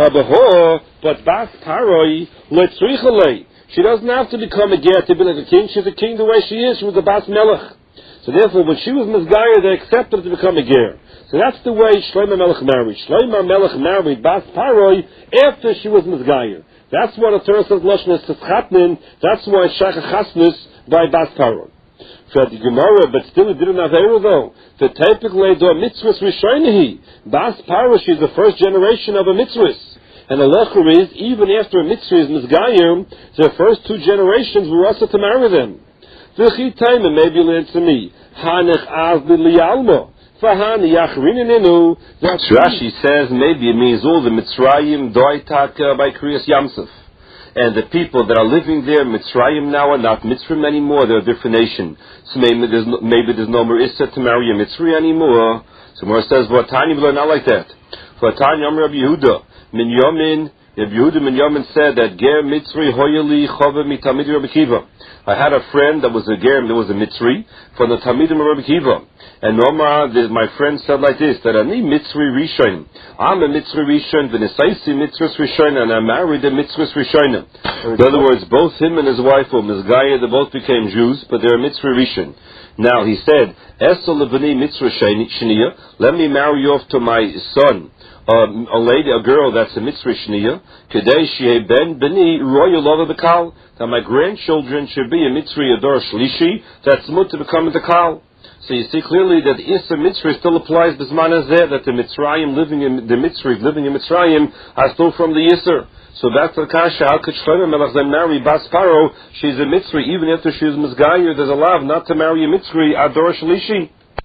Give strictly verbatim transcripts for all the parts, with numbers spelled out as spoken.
But Bas Paroi letzrichalei. She doesn't have to become a ger to be like a king. She's a king the way she is. She was a Bas Melech. So therefore, when she was Mizgaya, they accepted her to become a ger. So that's the way Shlomo Melech married. Shlomo Melech married Bas Paroi after she was Mizgaya. That's what the Torah says, Lashon is Tzchatnin. That's why Shachar Chasnus by Bas Paroi. For the Gemara, but still it didn't have Eira though. The typically do a mitzvahs Rishonahi. Bas Paroi, she's the first generation of a mitzvahs. And the lecher is, even after a mitzvah is Mizgayim, the first two generations were also to marry them. V'chi time, maybe you'll answer me. Hanech av b'liyalma. Fahani yachrininu. Rashi says, maybe it means all the Mitzrayim doitaka by Kriyas Yamsuf. And the people that are living there, Mitzrayim now, are not Mitzrayim anymore. They're a different nation. So maybe there's no, maybe there's no more Issa to marry a Mitzri anymore. So Mor says, Vatani, but not like that. Vatani, Amr Rabbi Yehuda. Min Yomin, Rabbi Yehuda Min Yomin said that Ger Mitzri Hoyeli Chove Mitamid Rabbi Kiva. I had a friend that was a Ger, that was a Mitzri, from the Tamidim of Rabbi Kiva. And Omar, my friend said like this, that Ani Mitzri Rishon. I'm a Mitzri Rishon, V'nesaisi Mitzris Rishon, and I married a Mitzris Rishon. In other words, both him and his wife were Mizgaya, they both became Jews, but they're a Mitzri Rishon. Now, he said, Esel Levani Mitzri Sheniya, let me marry you off to my son. Um, a lady, a girl that's a mitzvah shniya, today she ben beni royal love the kal, that my grandchildren should be a mitzvah ador shlishi, that's mut to become the kal. So you see clearly that the Issa mitzvah still applies bisman azeh, that the Mitzrayim living in the mitzvah living in Mitzrayim are still from the Issa. So back to the kasha, how could Shlomo Melech then marry Bas Paroi? She's a mitzvah even after she's mizgayir. There's a law not to marry a mitzvah ador shlishi.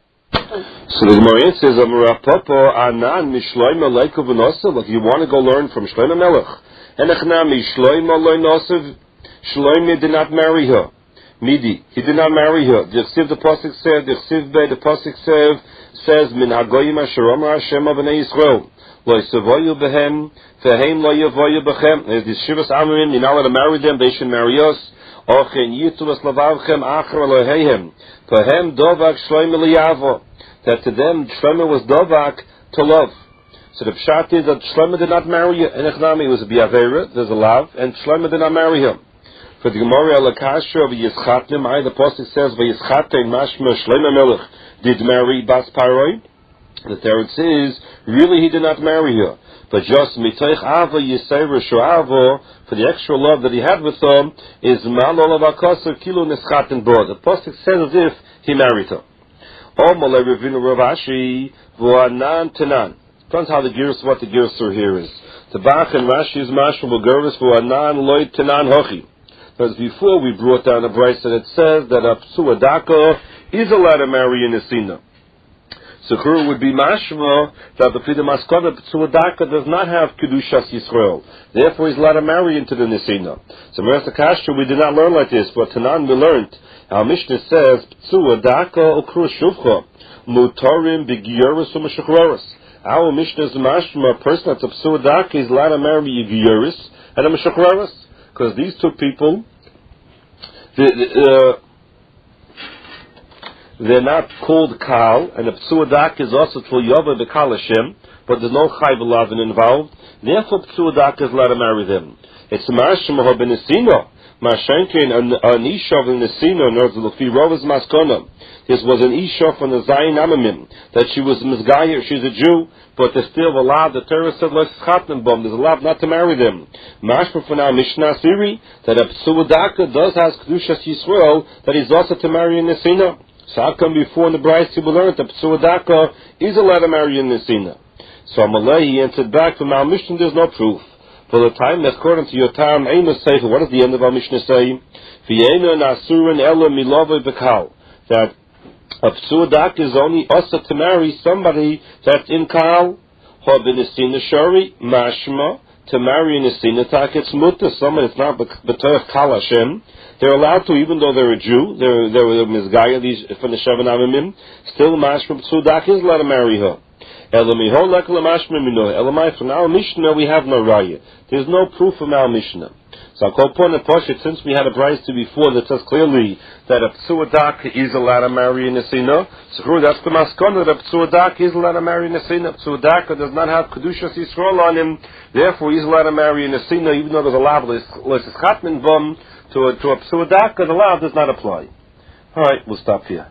So the Gemara says, Anan mishloima leikov v'nosav. If you want to go learn from Shlomo Melech, enachnami shloima loy nosav. Shlomo did not marry her. Midi, he did not marry her. The Chsiv the pasuk said, the Chsiv be the pasuk says says min hagoyim asher amar Hashem b'nei Yisrael lo yisavoyu behem vehem lo yavoyu bechem. The Shivas Amarim, you're not allowed to marry them. They should marry us. Ochen yitu eslavavchem acher Eloheihem vehem dovak shloimo liyavo. That to them, Shlomo was Dovak to love. So the pshat is that Shlomo did not marry her. Enechnami was a biavera, there's a love, and Shlomo did not marry her. For the Gemara Alakasha of Yischatnim, I, the Pasuk says, V'yischatnim mashma Shlomo Melech did marry Bas Paroi. The third says, really he did not marry her. But just mitoich ava yisayra shu'avo, for the extra love that he had with her, is malol avakasa kilo nischatin bo. The Pasuk says as if he married her. Omalei Ravina Ravashi v'anan tanan. Depends how the gears, what the gears are here is. The Bach and Rashi is mashma v'gervis v'anan loy tanan hochi. Because before we brought down a brayso that it says that a psua daka is allowed to marry in Nesina. So Chur would be mashma that the Pida Maskana psua daka does not have kedushas Yisrael. Therefore, he's allowed to marry into the Nesina. So Merasa Kasha, we did not learn like this, but Tanan we learned. Our Mishnah says, Ptsua daka okru shuvcha, mutarim b'giyoris u'meshachroris. Our Mishnah is mashma, a person that's a ptsua daka is allowed to marry a giyoris and a meshachroris. Because these two people, they, uh, they're not called kal, and a ptsua daka is also tul yova b'kal Hashem, but there's no chai v'lavin involved. Therefore, ptsua daka is allowed to marry them. It's mashma ha'benesino. Mashenkin, an Isha in the Sina, Nerzalufi, Rovas Maskona. This was an Isha from the Zayin Amamim, that she was Mizgaya, she's a Jew, but there's still a law, the Torah said, let's chatnam bom, there's a law not to marry them. Mashma for now, Mishnah Siri, that a Psua daka does has Kedushas Yisrael, that he's also to marry in the Sina. So how come before in the Bryce people learned that Psua daka is allowed to marry in the Sina? So Amalei, he answered back from our Mishnah, there's no proof. For the time that according to your time, Amos say, what does the end of our Mishnah say? V'yena nasurin ela milovei b'kal. That a psua daka is only also to marry somebody that's in kal. Ha b'nesina shari mashma, to marry in nesina tak it's muta, someone that's not b'toich kal Hashem. They're allowed to, even though they're a Jew, they're they're mizgaya these from the Shevan Avimim. Still mashma psua daka is allowed to marry her. Elamihol lekelamashma mino. Elamai from our Mishnah we have no raya. There's no proof from our Mishnah. So I'll call upon the Poshet, since we had a price to before that says clearly that a Psuadak is allowed to marry a Nesina, so that's the Maskana, that a Psuadak is allowed to marry a Nesina. Psuadak does not have Kedushas Yisrael on him, therefore he's allowed to marry a Nesina, even though there's a law, let's Chatman Bum, to a, to a Psuadak, the law does not apply. Alright, we'll stop here.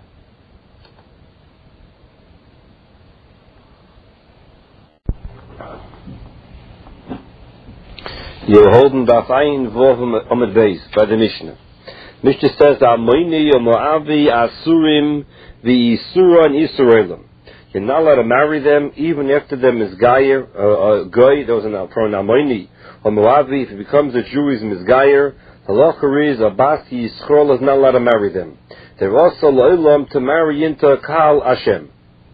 You're holding Daf Ayin Vov Amud Beis by the Mishnah. Mishnah says that Amoini or Moavi Asurim the Isura and Israelim. You're not allowed to marry them even after them is Gayer, uh, uh, Goy, there was an pronoun Amoini, or Moavi, if he becomes a Jew, he's Mizgayer. Halacha is Abbas Yisrael is not allowed to marry them. They're also Lo'ilam to marry into Kal Hashem.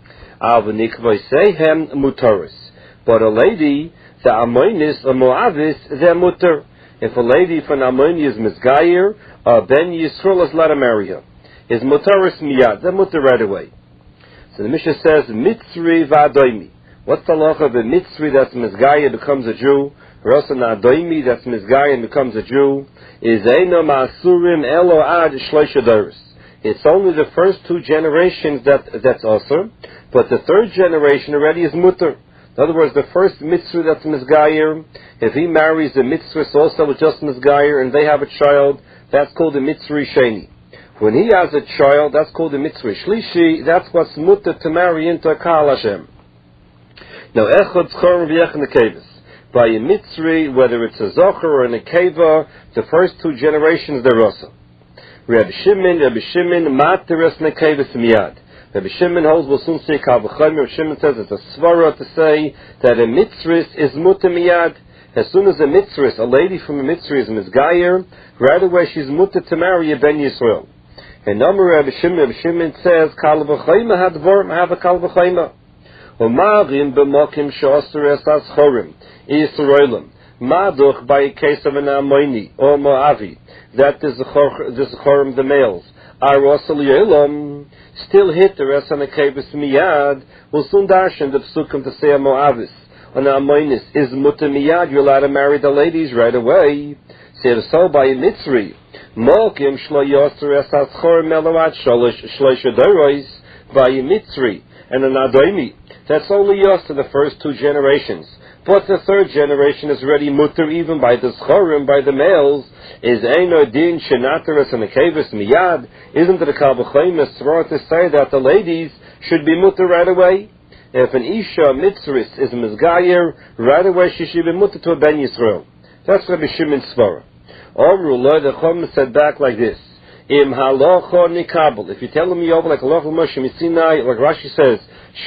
Avanikvay Sehem Mutaris. But a lady, the Amoinis or Moavis, they're mutter. If a lady from Amoni is Mizgayer, uh, then Yisrael is allowed to marry her. Is mutaris miyad, they're mutter right away. So the Mishnah says, Mitzri v'adoimi. What's the law of a Mitzri that's Mizgayer becomes a Jew? Or else an Adoimi that's Mizgayer and becomes a Jew? Is Eino Ma'asurim Elo Ad Shloisha Doris. It's only the first two generations that that's also, but the third generation already is mutter. In other words, the first mitzvah that's Mizgayer, if he marries a mitzvah also with just Mizgayer and they have a child, that's called a mitzvah sheni. When he has a child, that's called a mitzvah shlishi, that's what's mutter to marry into a Kal Hashem. Now, echad zchor v'echad nekevis. By a mitzvah, whether it's a zocher or a nekeva, the first two generations they're also. Rabbi Shimon, Rabbi Shimon, materes nekevis miyad. Rabbi Shimon holds will soon say Kal V'chaim. Rabbi Shimon says it's a svara to say that a mitzvah is mutter miyad. As soon as a mitzvah, a lady from a mitzvah is mizgayer, right away she's mutter to marry a ben Yisrael. And number Rabbi Shimon, Rabbi Shimon says Kal V'chaim hadvar have a Kal V'chaim. Umarim b'mokim she'asur esas chorim Yisraelim. Maduch by a case of an Amoini or Moavi that is the chorim the males are also li'elam. Still hit the rest on the Kevis Miyad, will soon darshan the Psukim to say a Moavis. On Amoinis is Mutter Miyad, you're allowed to marry the ladies right away. Say so by a Mitzri. Mokim Shlo Yosser Esas Chor Meloat Shlosh Adoros by a Mitzri and an Adoimi. That's only Yosser the first two generations. But the third generation is already mutter even by the schorim, by the males. Is Eino Din Shenataris and the Kevis Miyad? Isn't it a Kal V'chaim to say that the ladies should be mutter right away? If an Isha Mitzris is Mizgayer, right away she should be mutter to a Ben Yisrael. That's Rabbi Shimon Svara. Omrullah, the Chum said back like this. Im halacha nikabel. If you tell them Yov like halacha Moshe Misinai, like Rashi says,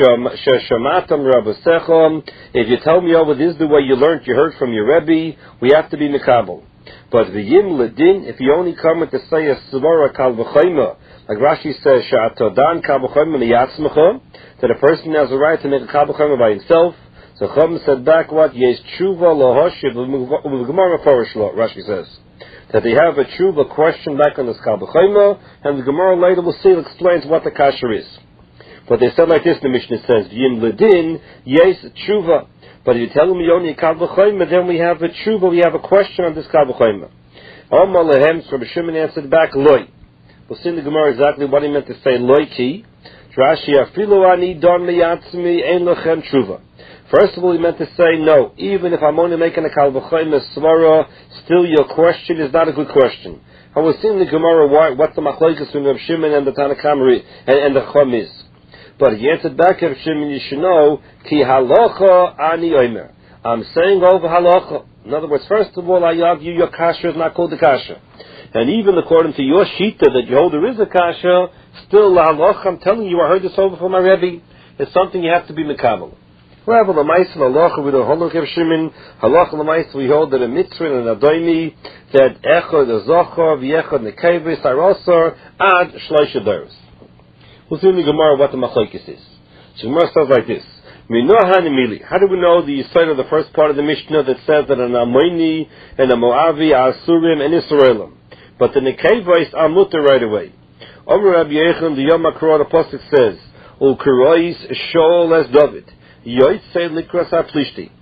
shamatam rabbosechom. If you tell me Yov, this is the way you learned, you heard from your Rebbe, we have to be nikabel. But v'yim ledin, if you only come with to say a svara kal v'chayma, like Rashi says, sha'atodan kal v'chayma miyatzmecha, that a person has a right to make a kal v'chayma by himself. So Chum said back what yes tshuva lohoshiv v'gemara forish lo. Rashi says that they have a tshuva question back on this Kal V'chaima, and the Gemara later will see, it explains what the kasher is. But they said like this, the Mishnah says, Yim Ledin, yes, tshuva. But if you tell them you only Kal V'chaima, then we have a tshuva, we have a question on this Kal V'chaima. Omar lehem, so Rabbi Shimon answered back, Loi. We'll see in the Gemara exactly what he meant to say, Loi ki. Rashi, afilu ani don miyatzmi, ein lochem tshuva. First of all, he meant to say, no, even if I'm only making a Kal V'chaima svara, still your question is not a good question. I was seeing the Gemara why, what the machlokes between Rav Shimon and the Tanna Kamri and, and the Chum is. But he answered back, Rav Shimon, you should know, ki halacha ani omer. I'm saying over halacha. In other words, first of all, I argue your kasha is not called the kasha. And even according to your shita that you hold there is a kasha, still halacha, I'm telling you, I heard this over from my Rebbe, it's something you have to be mekabel. However, the Ma'aseh halacha we don't hold like Rav Shimon. Halacha l'Ma'aseh we hold that a mitzvah and a doimi that echad a zochar v'echad nekevis are also ad shlosh adoros. We'll see in the Gemara what the machlokes is. So the Gemara says like this: Minohanimili. How do we know the side of the first part of the Mishnah that says that an Amoni and a Moavi are Asurim and Israelim, but the nekevis are mutter right away? Omer Rabbi Yechon the Yom HaKror the pasuk says, "Ul Kurois Shaul as David." Yotzei likras aplishti.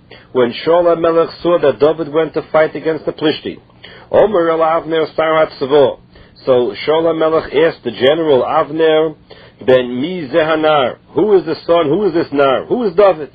when Shaul HaMelech saw that David went to fight against the Plishti. Omer el Avner Sarat Savo. So Shaul HaMelech asked the general Avner, Ben mi zehanar, who is the son, who is this nar, who is David?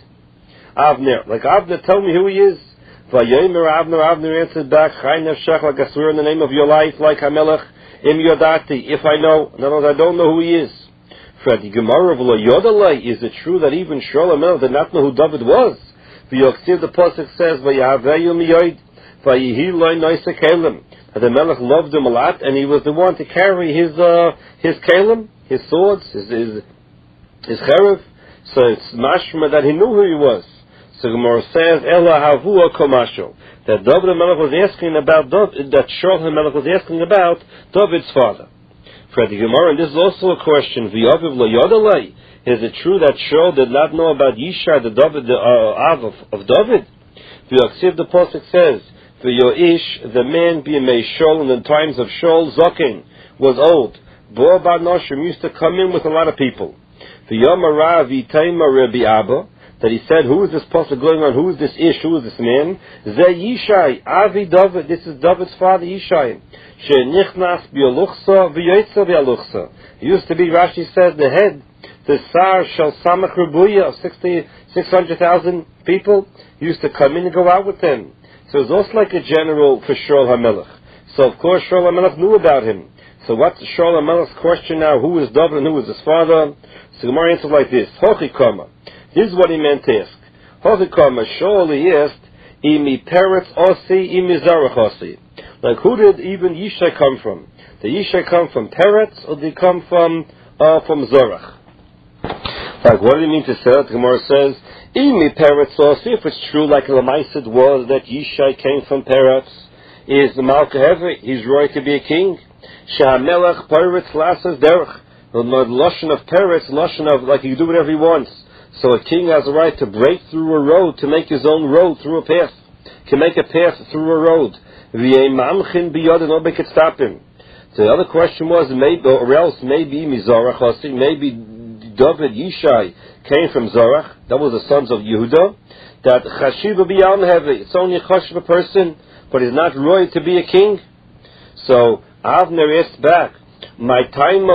Avner, like Avner, tell me who he is. Vayomer Avner, Avner answered back, Chai nefshach, like I swear in the name of your life, like HaMelech, im yodati, if I know, in other words, I don't know who he is. For the Gemara of Lo Yodalei, is it true that even Shaul HaMelech did not know who David was? V'yoksiv, the Pasuk says, Vayahaveyu miyoid, Vayihi loy noise kelim. The Melech loved him a lot, and he was the one to carry his uh, his kelim, his swords, his his, his cherev. So it's mashma that he knew who he was. So Gemara says, Ela havua komasho, that David HaMelech was asking about David, that Shaul HaMelech was asking about David's father. For the Gemara, and this is also a question. V'yaviv lo yodalei. Is it true that Shaul did not know about Yishai, the David, the uh, Av of, of David? V'yaksiv, the Pasuk says, V'yoish, the man b'yemei Shaul, in the times of Shaul, Zokin, was old. Bo bar Noshim used to come in with a lot of people. V'yomara v'itayma Rabbi Abba, that he said, who is this Pasuk going on? Who is this Ish? Who is this man? Ze Yishai, Avi David, this is David's father Yishai. She'nichnas b'yaluchsa v'yoitza b'yaluchsa. He used to be, Rashi says, the head, the Sar Shel Samach Rebuya of sixty, six hundred thousand people. He used to come in and go out with them. So it was also like a general for Shaul HaMelech. So of course Shaul HaMelech knew about him. So what's Shaul HaMelech's question now? Who is David and who is his father? So Gemara answered like this. Hochikama. This is what he meant to ask. Hochikama, Shaul, he asked, Imi Peretz Osi, Imi Zarach Osi. Like, who did even Yishai come from? Did Yishai come from Peretz, or did he come from uh, from Zarach? Like, what do you mean to say that? The Gemara says, Imi Peretz Osi, if it's true, like Lamaisid was, that Yishai came from Peretz, is the Malka Hever, he's right to be a king. Shehamelech Peretz Lasas Derech. The Lashon of Peretz, Lashon of, like, he can do whatever he wants. So a king has a right to break through a road, to make his own road through a path. Can make a path through a road. Nobody could stop him. So the other question was, maybe, or else maybe Mizarach, maybe David Yishai came from Zarach. That was the sons of Yehuda. That Chashiva b'yam heavy. It's only a Chashiva person, but he's not roy to be a king. So Avner asked back, my time.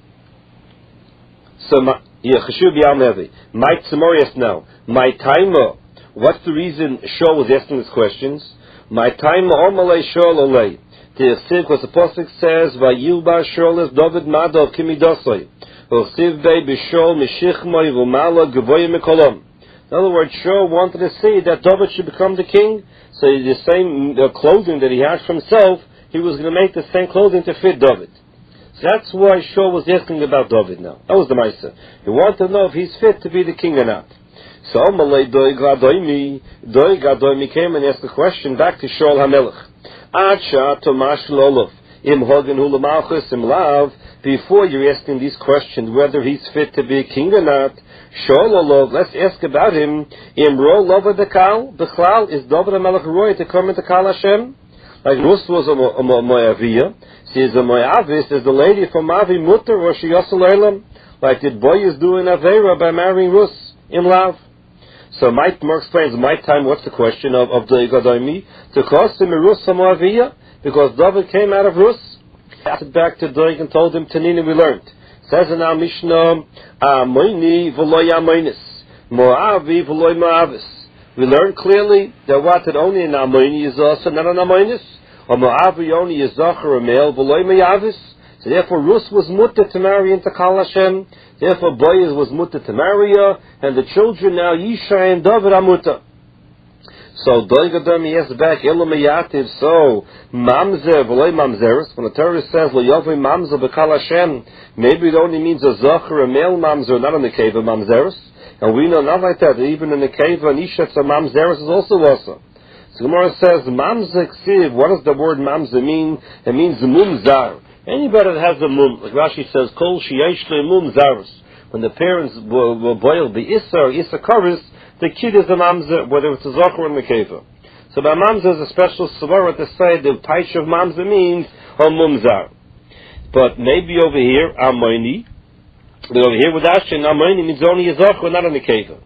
So my. Yeah, Chashuv b'yam heavy. My tzimorius now. My time. What's the reason Shaul was asking these questions? My time omalei Shaul olei. The Siv, because the Pasuk says, Vayilba Shaul es David Madov kimidosoi. V'chsiv bei b'Shaul mishichmoi v'mala gavoy mikolom. In other words, Shaul wanted to see that David should become the king. So the same uh, clothing that he had for himself, he was going to make the same clothing to fit David. So that's why Shaul was asking about David now. That was the Maisa. He wanted to know if he's fit to be the king or not. So Amalei Doi Gadoimi, Doi Gadoimi came and asked the question back to Shaul HaMelech. Acha Tomash Lolof, Im Hogan Hula Malchus Im Lav, before you're asking these questions whether he's fit to be a king or not, Shaul Olov, let's ask about him. Im Ro Lova Dekal, Bechlal, is David HaMelech Roy to come into Kal Hashem? Like Rus was a Moaviyah. She is a Moavis, is the lady from Mavi Mutter or she Yosel Elam? Like did Boyaz do an Avera by marrying Rus in Lav? So my Mark explains my time. What's the question of of the Gadoimi? To cost him a Rus Moaviyah because David came out of Rus. Asked back to Doig and told him Tanina we learned. Says in our Mishnah, Amoini v'loy Amoinis, Moavi v'loy Moavis. We learned clearly that what that only an Amoini is also not an Amoinis. Or Moavi only is Zachar a male, v'loy Moavis. So therefore Rus was mutter to marry into Kal Hashem. Therefore Boaz was mutter to marry her. And the children now, Yishai and David are mutter. So Doigadam he asks back, Elam Yativ, so Mamzer, v'loy Mamzeris. When the Torah says, Lo Yavoi Mamzer b'Kal Hashem, maybe it only means a Zachar, a male Mamzer, not in the cave of Mamzeris. And we know not like that, even in the cave of Nishatz, a Mamzeris is also awesome. So Gemara says, Mamzer Ksiv, what does the word Mamzer mean? It means Mumzar. Anybody that has a mum, like Rashi says, Kol Shiyesh Le Mum Zarus. When the parents will, will boil the Issa or Issa Karis, the kid is a Mamzer, whether it's a Zachar or a Mekeva. So by Mamzer is a special Savara to say the Taish of Mamzer means a Mumzar. But maybe over here, Amoini, but over here with Ashin, Amoini means only a Zachar, not a Mekeva.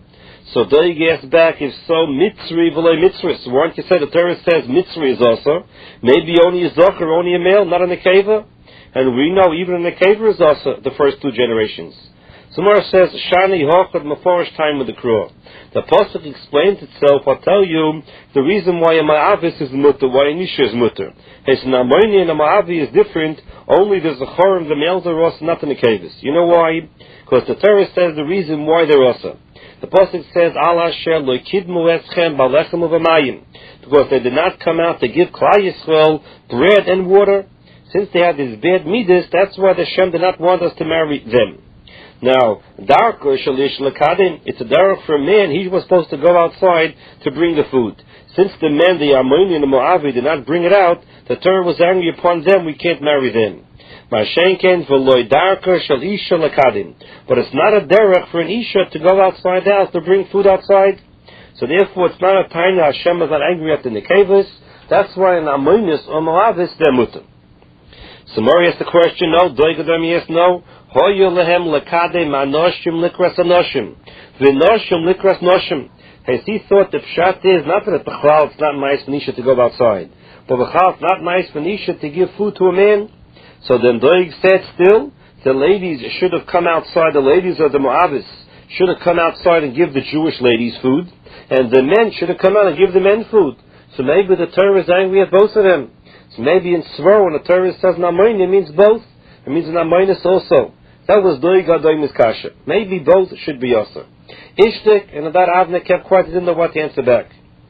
So Doig asks back, if so, mitzri v'loy mitzris. Why don't you say the Torah says mitzri is also? Maybe only a zocher, only a male, not a nekeva. And we know even a nekeva is also the first two generations. Samar says, Shani hochad maforish time with the crew. The pasuk explains itself. I'll tell you the reason why a ma'avis is mutter, why a nisha is mutter. It's an amoni and a ma'avi is different. Only the zachorim, the males are also, not the nekevis. You know why? Because the Torah says the reason why they're also. The pasuk says, Al asher lo kidmu eschem balechem uvamayim. Because they did not come out to give Klal Yisrael bread and water. Since they had this bad midas, that's why the Shem did not want us to marry them. Now, darker shalish lakadim, it's a dark for a man. He was supposed to go outside to bring the food. Since the men, the Ammoni and the Moavi, did not bring it out, the Torah was angry upon them. We can't marry them. Mashenken v'loy darker shalish lakadim, but it's not a derech for an isha to go outside the house to bring food outside. So therefore, it's not a time that Hashem is not angry at the nekevus. That's why in Ammonis or Moavis they're mutter. So Mori asks the question, no. Doigadam, yes, no. Hoyo lehem lekade manoshim likras anoshim. V'noshim likras noshim. Has he thought the pshat is not that b'chlal it's not nice for Nisha to go outside, but b'chlal it's not nice for Nisha to give food to a man? So then Doig said still, the ladies should have come outside, the ladies of the Moavis should have come outside and give the Jewish ladies food, and the men should have come out and give the men food. So maybe the Torah is angry at both of them. So maybe in Svar, when the Torah says Namoin, it means both. It means Namoinus also. That was Doig Adoy Miskasha. Maybe both should be also. Ishtik and Adar Avne kept quiet, didn't know what to answer back.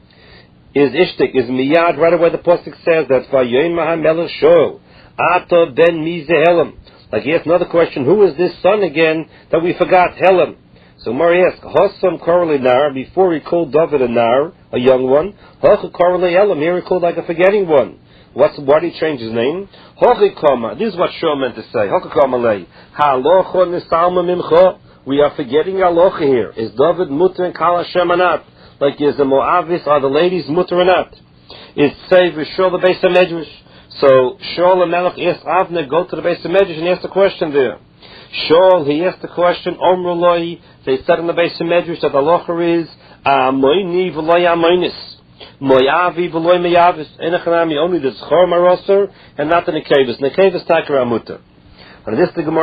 Is Ishtik, is Miyad, right away the Pasuk says that Vayoyin Mahamelech Shoel, Ato ben Mize Like he asked another question, who is this son again that we forgot, Helam? So Mari asked, Hossam Korali Nar, before he called David a Nar, a young one, Hocha Korali Elam, here he called like a forgetting one. What's, why did he change his name? Hochikoma. This is what Shul meant to say. Hochikoma lei. Halocha nisalma mimcha. We are forgetting halocha here. Is David mutter and Kal Hashem or not? Like is the Moavis, are the ladies mutter or not? Is Tzei v'Shul the Beis HaMedrash? So Shaul and Melech asked Avner, go to the Beis HaMedrash and ask the question there. Shaul, he asked the question, Omru loi. They said in the Beis HaMedrash that halocha is Amoini v'loi Amoinis. Moyavi v'loy meyavis, enechanami, only the zchor maroser and not the nekevus. Nekevus takar amuter. And this the Gemara.